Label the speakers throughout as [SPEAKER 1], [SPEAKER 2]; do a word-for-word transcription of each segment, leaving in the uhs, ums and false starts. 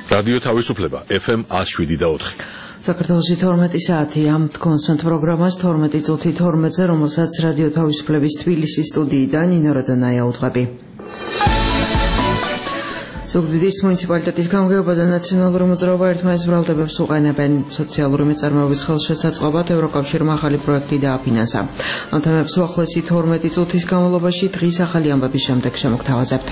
[SPEAKER 1] რადიო თავისუფლება ეფ ემ ათს შვიდი და ოთხი.
[SPEAKER 2] საქართველოში თორმეტი საათი ამ კონსვენთ პროგრამას თორმეტი წუთი თორმეტზე, რომელსაც რადიო თავისუფლების თბილისის სტუდიიდან ნინო როდონაია უძღვები. ზუგდიდის მუნიციპალიტეტის გამგეობა და ნაციონალური მოძრაობა ერთმანეთს ბრალდებებს უყენებენ. სოციალური მეწარმეობის ხელშესაწყობად ევროკავშირმა ახალი პროექტი დააფინანსა. ამ თემებს უახლოესი თორმეტი წუთის განმავლობაში დღის ახალი ამბების შემდეგ შემოგთავაზებთ.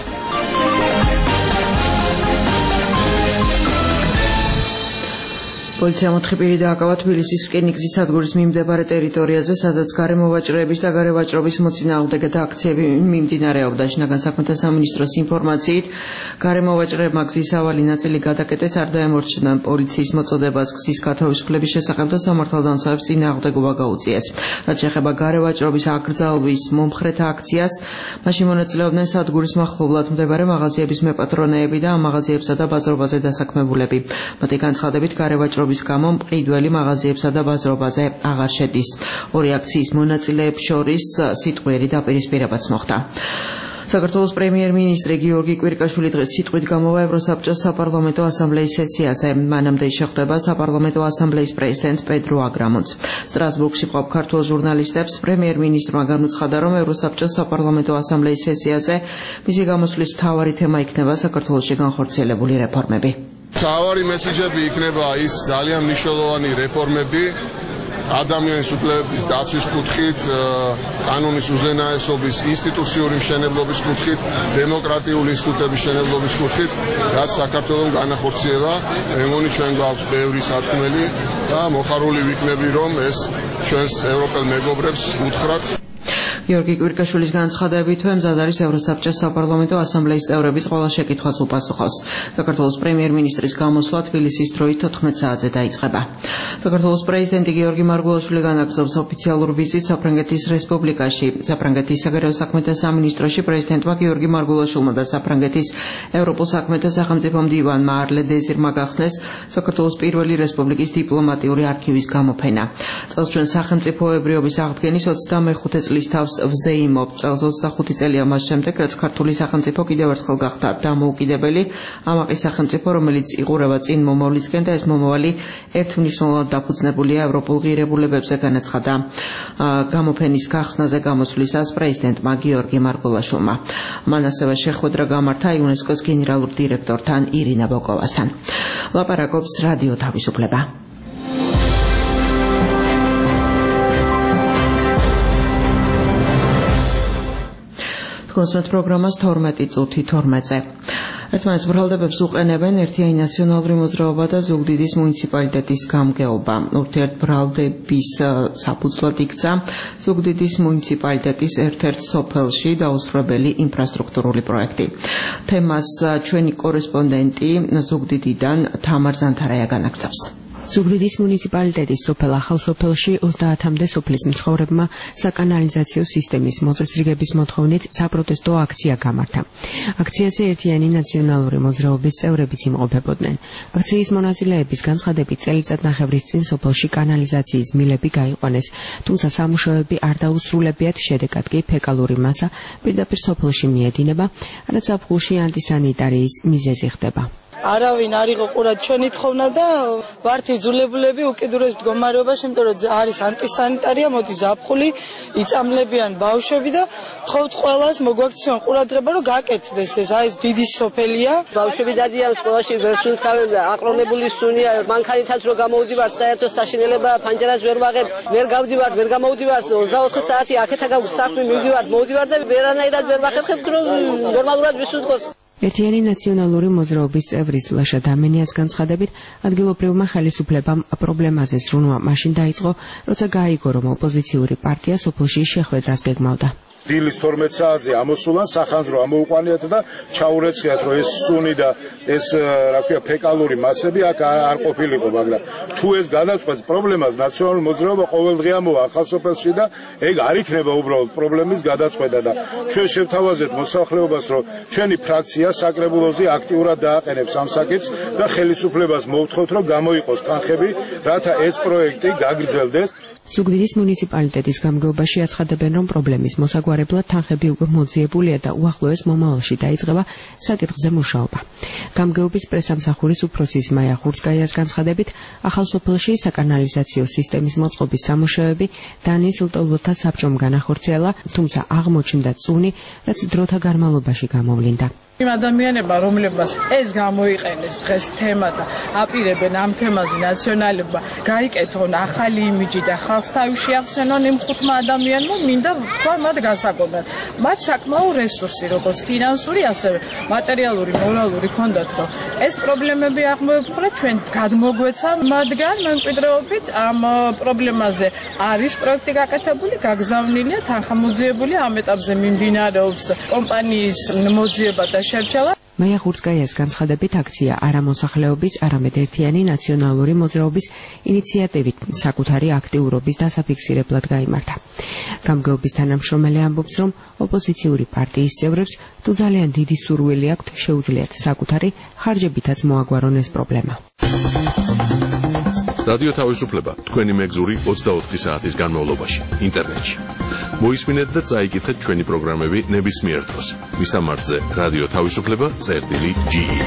[SPEAKER 2] პოლიციამ ოთხი პირი დააკავა თბილისის რკინიგზის სადგურის მიმდებარე ტერიტორიაზე, სადაც გარემოვაჭრეების და გარევაჭრობის მოწინააღმდეგე აქციები მიმდინარეობდა. შინაგან საქმეთა სამინისტროს ინფორმაციით, გარემოვაჭრეებმა გზის ავალი ნაწილი გადაკეტეს, არ დაემორჩილა პოლიციის მოწოდებას გზის გათავისუფლების შესახებ და სამართალდამცავებს წინააღმდეგობა გაუწიეს. რაც შეეხება გარევაჭრობის აკრძალვის მომხრეთა აქციას, მაშინ მონაწილეობდნენ სადგურის მახლობლად მდებარე მაღაზიების მეპატრონეები და ამ მაღაზიებსა და ბაზრობაზე დასაქმებულები. მათი განცხადებით, გარევაჭრობის გამო მყიდველი მაღაზიებსა და ბაზრობაზე აღარ შედის. ორი აქციის მონაწილეებს შორის სიტყვიერი დაპირისპირებაც მოხდა. საქართველოს პრემიერ-მინისტრი გიორგი კვირიკაშვილი დღეს სიტყვით გამოვა ევროსაბჭოს საპარლამენტო ასამბლეის სესიაზე. მანამდე შეხვდება საპარლამენტო ასამბლეის პრეზიდენტ პედრო აგრამონც. სტრასბურგში მყოფ ქართველ ჟურნალისტებს პრემიერ-მინისტრმა განუცხადა, რომ ევროსაბჭოს საპარლამენტო ასამბლეის სესიაზე მისი გამოსვლის მთავარი თემა იქნება საქართველოში განხორციელებული რეფორმები.
[SPEAKER 3] მთავარი მესიჯები იქნება ის ძალიან მნიშვნელოვანი რეფორმები ადამიანის უფლებების დაცვის კუთხით, კანონის უზენაესობის, ინსტიტუციური მშენებლობის კუთხით, დემოკრატიული ინსტიტუტების მშენებლობის კუთხით, რაც საქართველოს განახორციელა. მე მგონი ჩვენ გვაქვს ბევრი სათქმელი და მოხარული ვიქნები, რომ ეს ჩვენს ევროპელ მეგობრებს უთხრათ.
[SPEAKER 2] გიორგი კვირიკაშვილის განცხადებით, მზად არის ევროსაბჭოს საპარლამენტო ასამბლეის წევრების ყველა შეკითხვას უპასუხოს. საქართველოს პრემიერ-მინისტრის გამოსვლა თბილისის დროით თოთხმეტ საათზე დაიწყება. საქართველოს პრეზიდენტი გიორგი მარგულაშვილი განაგრძობს ოფიციალურ ვიზიტს საფრანგეთის რესპუბლიკაში. საფრანგეთის საგარეო საქმეთა სამინისტროში პრეზიდენტმა გიორგი მარგულაშვილმა და საფრანგეთის ევროპულ საქმეთა სახელმწიფო მდივანმა არლე დეზირმა გახსნეს საქართველოს პირველი რესპუბლიკის დიპლომატიური არქივის გამოფენა. წელს სახელმწიფოებრიობის აღდგენის ოცდამეხუთე წლის თავს ვზეიმობ. წელს ოცდახუთი წელია მას შემდეგ, რაც ქართული სახელმწიფო კიდევ ერთხელ გახდა დამოუკიდებელი, ამაყი სახელმწიფო, რომელიც იყურება წინ მომავლისკენ და ეს მომავალი ერთმნიშვნელოვნად დაფუძნებულია ევროპულ ღირებულებებზე, განაცხადა გამოფენის გახსნაზე გამოსვლისას პრეზიდენტმა გიორგი მარგულაშვილმა. მან ასევე შეხვედრა გამართა იუნესკოს გენერალურ დირექტორთან ირინა ბოკოვასთან. ლაპარაკობს რადიო თავისუფლება. კონსვენთ პროგრამას თორმეტი წუთი თორმეტზე. ერთმანეთს ბრალდებებს უყენებენ ერთიანი ნაციონალური მოძრაობა და ზუგდიდის მუნიციპალიტეტის გამგეობა. ურთიერთბრალდების საფუძვლად იქცა ზუგდიდის მუნიციპალიტეტის ერთ-ერთ სოფელში დაუსრულებელი ინფრასტრუქტურული პროექტი. თემას ჩვენი კორესპონდენტი ზუგდიდიდან თამარ ზანთარაია განაგრძობს.
[SPEAKER 4] ზუგდიდის მუნიციპალიტეტის სოფელ ახალსოფელში ოცდაათამდე სოფლის მცხოვრებმა საკანალიზაციო სისტემის მოწესრიგების მოთხოვნით საპროტესტო აქცია გამართა. აქციაზე ერთიანი ნაციონალური მოძრაობის წევრებიც იმყოფებოდნენ. აქციის მონაწილეების განცხადებით, წელიწადნახევრის წინ სოფელში კანალიზაციის მილები გაიყვანეს, თუმცა სამუშაოები არ დაუსრულებიათ, შედეგად კი ფეკალური მასა პირდაპირ სოფელში მიედინება, რაც ზაფხულში ანტისანიტარიის მიზეზი ხდება.
[SPEAKER 5] არავინ არ იყო ყურად ჩვენი თხოვნა და ვართ იძულებულები უკიდურეს მდგომარეობაში, იმიტომ რომ არის ანტისანიტარია, მოდი ზაფხული, იწამლებიან ბავშვები და თხოვთ ყველას მოგვაქციონ ყურადღება, რომ გაკეთდეს ეს. აი ეს დიდი სოფელია.
[SPEAKER 6] ბავშვები დადიან სკოლაში, ვერ სუნს ხავენ, აყრონებული სუნია, მანქანითაც რო გამოვდივართ, საერთოდ საშინელება ფანჯარას ვერ ვაღებ, ვერ გავდივართ, ვერ გამოვდივართ, ოცდაოთხი საათი აქეთა საქმე მივდივართ, მოვდივართ და ვერანაირად ვერ ვახერხებთ, რომ ნორმალურად ვისუნთქოს.
[SPEAKER 4] ერთიანი ნაციონალური მოძრაობის წევრის ლაშა დამენიას განცხადებით, ადგილობრივმა ხელისუფლებამ პრობლემაზე ზრუნვა მაშინ დაიწყო, როცა გაიგო, რომ ოპოზიციური პარტია სოფელში შეხვედრას გეგმავდა.
[SPEAKER 7] დილის თორმეტ საათზე ამოსულან სახანძრო ამოუყვანიათ და ჩაურეცხიათ, რომ ეს სუნი და ეს რა ქვია ფეკალური მასები აქ არ ყოფილიყო, მაგრამ თუ ეს გადაწყვეტს პრობლემას, ნაციონალური მოძრაობა ყოველდღე ამოვა ახალსოფელში და ეგ არ იქნება უბრალოდ პრობლემის გადაწყვეტა და ჩვენ შევთავაზეთ მოსახლეობას, რომ ჩვენი ფრაქცია საკრებულოზე აქტიურად დააყენებს ამ საკითხს და ხელისუფლებას მოვთხოვთ, რომ გამოიყოს თანხები, რათა ეს პროექტი გაგრძელდეს.
[SPEAKER 4] ზუგდიდის მუნიციპალიტეტის გამგეობაში აცხადებენ, რომ პრობლემის მოსაგვარებლად თანხები უკვე მოძიებულია და უახლოეს მომავალში დაიწყება საკითხზე მუშაობა. გამგეობის პრესამსახურის უფროსის მაია ხურცკაიას განცხადებით, ახალ სოფელში საკანალიზაციო სისტემის მოწყობის სამუშაოები დანიის უტოლბოთა საბჭომ განახორციელა, თუმცა აღმოჩნდა წუნი, რაც დროთა განმავლობაში გამოვლინდა.
[SPEAKER 5] იმ ადამიანებმა, რომლებმაც ეს გამოიყენეს დღეს თემა და აპირებენ ამ თემაზე ნაციონალებმა გაიკეთონ ახალი იმიჯი და ხალხს თავში ახსენონ იმ ხუთმა ადამიანმა, მინდა თქვა მათ გასაგონად. მათ საკმაო რესურსი, როგორც ფინანსური, ასევე მატერიალური, მორალური ჰქონდათ, რომ ეს პრობლემები აღმოეფხვრათ, ჩვენ გადმოგვეცა მათგან მემკვიდრეობით ამ პრობლემაზე არის პროექტი გაკეთებული, გაგზავნილია, თანხა მოძიებულია, ამ ეტაპზე მიმდინარეობს კომპანიის მოძიება და შერჩევა.
[SPEAKER 4] მაია ხურცკაიას განცხადებით, აქცია არა მოსახლეობის, არამედ ერთიანი ნაციონალური მოძრაობის ინიციატივით საკუთარი აქტიურობის დასაფიქსირებლად გაიმართა. გამგეობის თანამშრომელი ამბობს, რომ ოპოზიციური პარტიის წევრებს თუ ძალიან დიდი სურვილი აქვთ, შეუძლიათ საკუთარი ხარჯებითაც მოაგვარონ ეს პრობლემა.
[SPEAKER 1] რადიო თავისუფლება თქვენი მეგზური ოცდაოთხი საათის განმავლობაში ინტერნეტში. მოისმინეთ და წაიკითხეთ ჩვენი პროგრამები ნებისმიერ დროს. მისამართზე რადიო თავისუფლება წერტილი ჯი ი.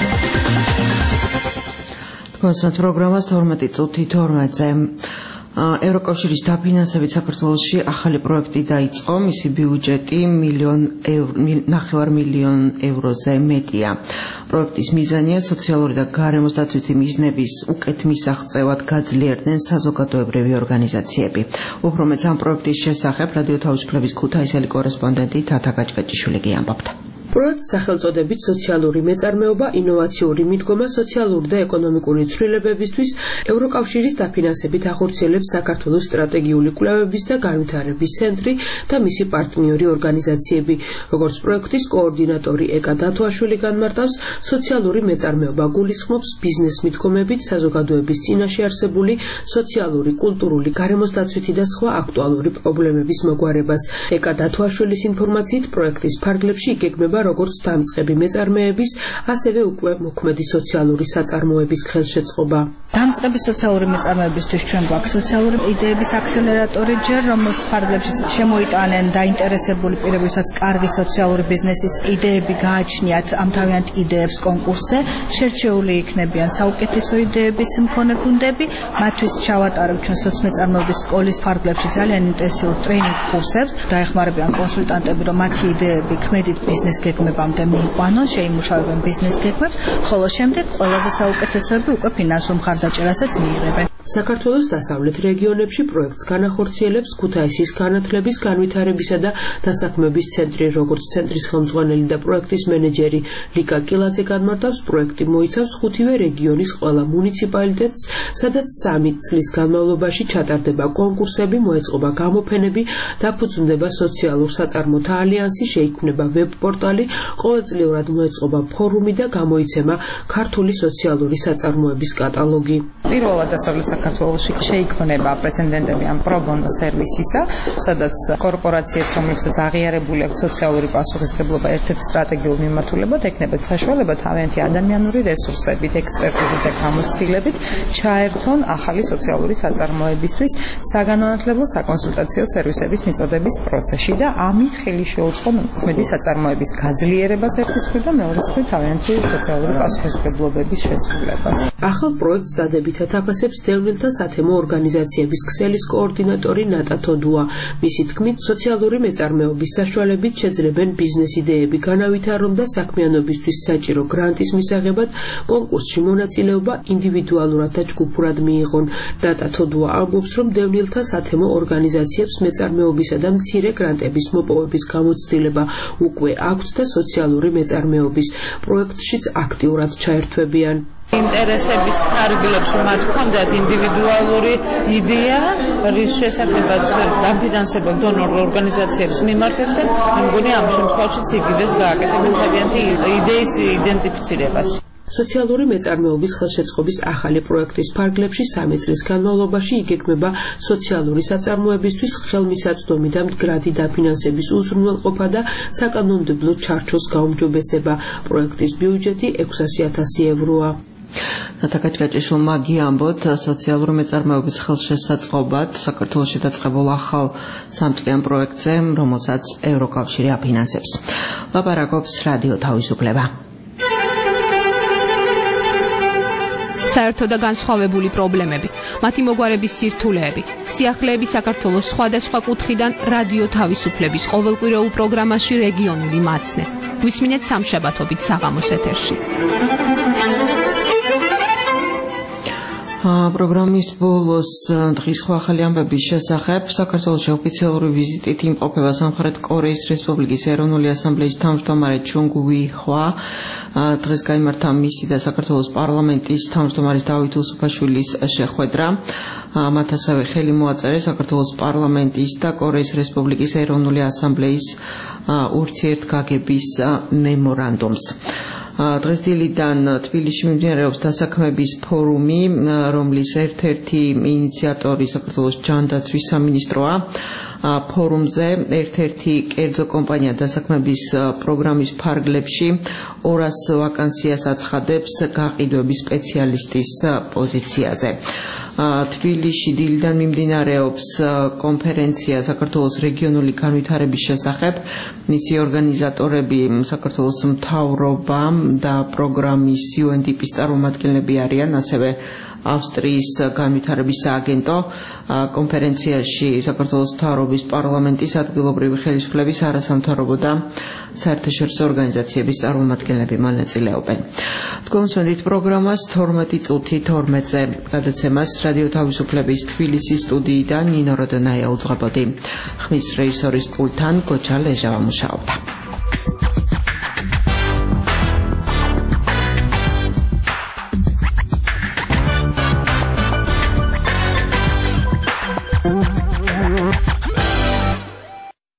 [SPEAKER 2] თქვენს პროგრამას თორმეტი წუთი თორმეტზე. ევროკავშირის დაფინანსებით საქართველოში ახალი პროექტი დაიწყო, მისი ბიუჯეტი მილიონ ნახევარ მილიონ ევროზე მეტია. პროექტის მიზანია სოციალური და გარემოს დაცვითი მიზნების უკეთ მისაღწევად გაძლიერდნენ საზოგადოებრივი ორგანიზაციები. უფრო მეც ამ პროექტის შესახებ რადიო თავისუფლების ქუთაისელი კორესპონდენტი თათა გაჭკაჭიშვილი ამბობდა.
[SPEAKER 8] პროექტს სახელწოდებით სოციალური მეწარმეობა, ინოვაციური მიდგომა სოციალური და ეკონომიკური ცვლილებებისთვის ევროკავშირის დაფინანსებით ახორციელებს საქართველოს სტრატეგიული კვლევების და განვითარების ცენტრი და მისი პარტნიორი ორგანიზაციები. როგორც პროექტის კოორდინატორი ეკა დათოაშვილი განმარტავს, სოციალური მეწარმეობა გულისხმობს ბიზნეს მიდგომებით საზოგადოების წინაშე არსებული სოციალური, კულტურული, გარემოს დაცვითი და სხვა აქტუალური პრობლემების მოგვარებას. ეკა დათოაშვილის ინფორმაციით, პროექტის ფარგლებში იგეგმება როგორც დამწყები მეწარმეების, ასევე უკვე მოქმედი სოციალური საწარმოების ხელშეწყობა.
[SPEAKER 9] დამწყები სოციალური მეწარმეებისთვის ჩვენ გვაქვს სოციალური იდეების აქსელერატორი ჯერ, რომელს ფარგლებში შემოიტანენ დაინტერესებული პირები, ვისაც კარგი სოციალური ბიზნესის იდეები გააჩნიათ ამ თავიანთ იდეებს კონკურსზე, შერჩეული იქნებიან საუკეთესო იდეების მქონე გუნდები, მათთვის ჩავატარებ ჩვენ სოციმეწარმეობის სკოლის ფარგლებში ძალიან ინტენსიურ ტრეინინგ კურსებს, დაეხმარებიან კონსულტანტები, რომ მათი იდეები ქმედით ბიზნეს გეგმებამდე მიიყვანონ, შეიმუშავებენ ბიზნეს გეგმებს, ხოლო შემდეგ ყველაზე საუკეთესოები უკვე ფინანსურ მხარდაჭერასაც მიიღებენ.
[SPEAKER 8] საქართველოს დასავლეთ რეგიონებში პროექტს განახორციელებს ქუთაისის განათლების, განვითარებისა და დასაქმების ცენტრი, როგორც ცენტრის ხელმძღვანელი და პროექტის მენეჯერი ლიკა კილაძე განმარტავს, პროექტი მოიცავს ხუთივე რეგიონის ყველა მუნიციპალიტეტს, სადაც სამი წლის განმავლობაში ჩატარდება კონკურსები, მოეწყობა გამოფენები, დაფუძნდება სოციალურ საწარმოთა ალიანსი, შეიქმნება ვებ-პორტალი, ყოველწლიურად მოეწყობა ფორუმი და გამოიცემა ქართული სოციალური საწარმოების კატალოგი.
[SPEAKER 10] პირველად დასავლეთ საქართველოში შეიქმნება პრეცედენტები ამ პრობონო სერვისისა, სადაც კორპორაციებს, რომლებსაც აღიარებული აქვს სოციალური პასუხისმგებლობა ერთ-ერთ სტრატეგიულ მიმართულებად, ექნებათ საშუალება თავიანთი ადამიანური რესურსებით, ექსპერტიზით და გამოცდილებით ჩაერთონ ახალი სოციალური საწარმოებისთვის საგანმანათლებლო საკონსულტაციო სერვისების მიწოდების პროცესში და ამით ხელი შეუწყო მოქმედი საწარმოების გაძლიერებას ერთის მხრივ და მეორეს მხრივ თავიანთი სოციალური პასუხისმგებლობების შესრულებას.
[SPEAKER 8] ახალ პროექტს დადებითად აფასებს დევნილთა სათემო ორგანიზაციების ქსელის კოორდინატორი ნატა თოდუა. მისი თქმით, სოციალური მეწარმეობის საშუალებით შეძლებენ ბიზნეს იდეები განავითარონ და საქმიანობისთვის საჭირო გრანტის მისაღებად კონკურსში მონაწილეობა ინდივიდუალურად და ჯგუფურად მიიღონ. ნატა თოდუა ამბობს, რომ დევნილთა სათემო ორგანიზაციებს მეწარმეობისა და მცირე გრანტების მოპოვების გამოცდილება უკვე აქვთ და სოციალური მეწარმეობის პროექტშიც აქტიურად ჩაერთვებიან.
[SPEAKER 10] ინტერესების ფარგლებში მათ ჰქონდათ ინდივიდუალური იდეა, რის შესახებაც დაფინანსებელ დონორ ორგანიზაციებს მიმართებდნენ, მგონი ამ შემთხვევაშიც იგივეს გააკეთებენ თავიანთი იდეის იდენტიფიცირებას.
[SPEAKER 8] სოციალური მეწარმეობის ხელშეწყობის ახალი პროექტის ფარგლებში სამი წლის განმავლობაში იგეგმება სოციალური საწარმოებისთვის ხელმისაწვდომი და მდგრადი დაფინანსების უზრუნველყოფა და საკანონმდებლო ჩარჩოს გაუმჯობესება. პროექტის ბიუჯეტი ექვსასი ათასი ევროა.
[SPEAKER 2] ნათაკაჭკაჭიშვილმა გიამბოთ სოციალური მეწარმეობის ხელშესაწყობად საქართველოში დაწყებულ ახალ სამწლიან პროექტზე, რომელსაც ევროკავშირი აფინანსებს. ლაპარაკობს რადიო თავისუფლება.
[SPEAKER 11] საერთო და განსხვავებული პრობლემები, მათი მოგვარების სირთულეები, სიახლეები საქართველოს სხვადასხვა კუთხიდან რადიო თავისუფლების ყოველკვირეულ პროგრამაში რეგიონული მაცნე. გვისმინეთ სამშაბათობით საღამოს ეთერში.
[SPEAKER 2] პროგრამის ბოლოს დღის სხვა ახალი ამბების შესახებ საქართველოში ოფიციალური ვიზიტით იმყოფება სამხრეთ კორეის რესპუბლიკის ეროვნული ასამბლეის თავმჯდომარე ჩუნგ უი ჰვა. დღეს გაიმართა მისი და საქართველოს პარლამენტის თავმჯდომარის დავით უსუფაშვილის შეხვედრა. მათ ასევე ხელი მოაწერეს საქართველოს პარლამენტის და კორეის რესპუბლიკის ეროვნული ასამბლეის ურთიერთგაგების მემორანდუმს. დღეს დილიდან თბილისში მიმდინარეობს დასაქმების ფორუმი, რომლის ერთ-ერთი ინიციატორი საქართველოს ჯანდაცვის სამინისტროა. ფორუმზე ერთ-ერთი კერძო კომპანია დასაქმების პროგრამის ფარგლებში ორას ვაკანსიას აცხადებს გაყიდვების სპეციალისტის პოზიციაზე. თბილისში დილიდან მიმდინარეობს კონფერენცია საქართველოს რეგიონული განვითარების შესახებ. მისი ორგანიზატორები საქართველოს მთავრობა და პროგრამის იუ ენ დი პის წარმომადგენლები არიან, ასევე ავსტრიის განვითარების სააგენტო. კონფერენციაში საქართველოს მთავრობის პარლამენტის ადგილობრივი ხელისუფლების არასამთავრობო და საერთაშორისო ორგანიზაციების წარმომადგენლები მონაწილეობენ. თქვენსმენით პროგრამას თორმეტი წუთი თორმეტზე გადაცემას რადიო თავისუფლების თბილისის სტუდიიდან ნინო როდონაია უძღვებოდი. ხმის რეჟისორის პულტთან გოჩა ლეჟავა მუშაობდა.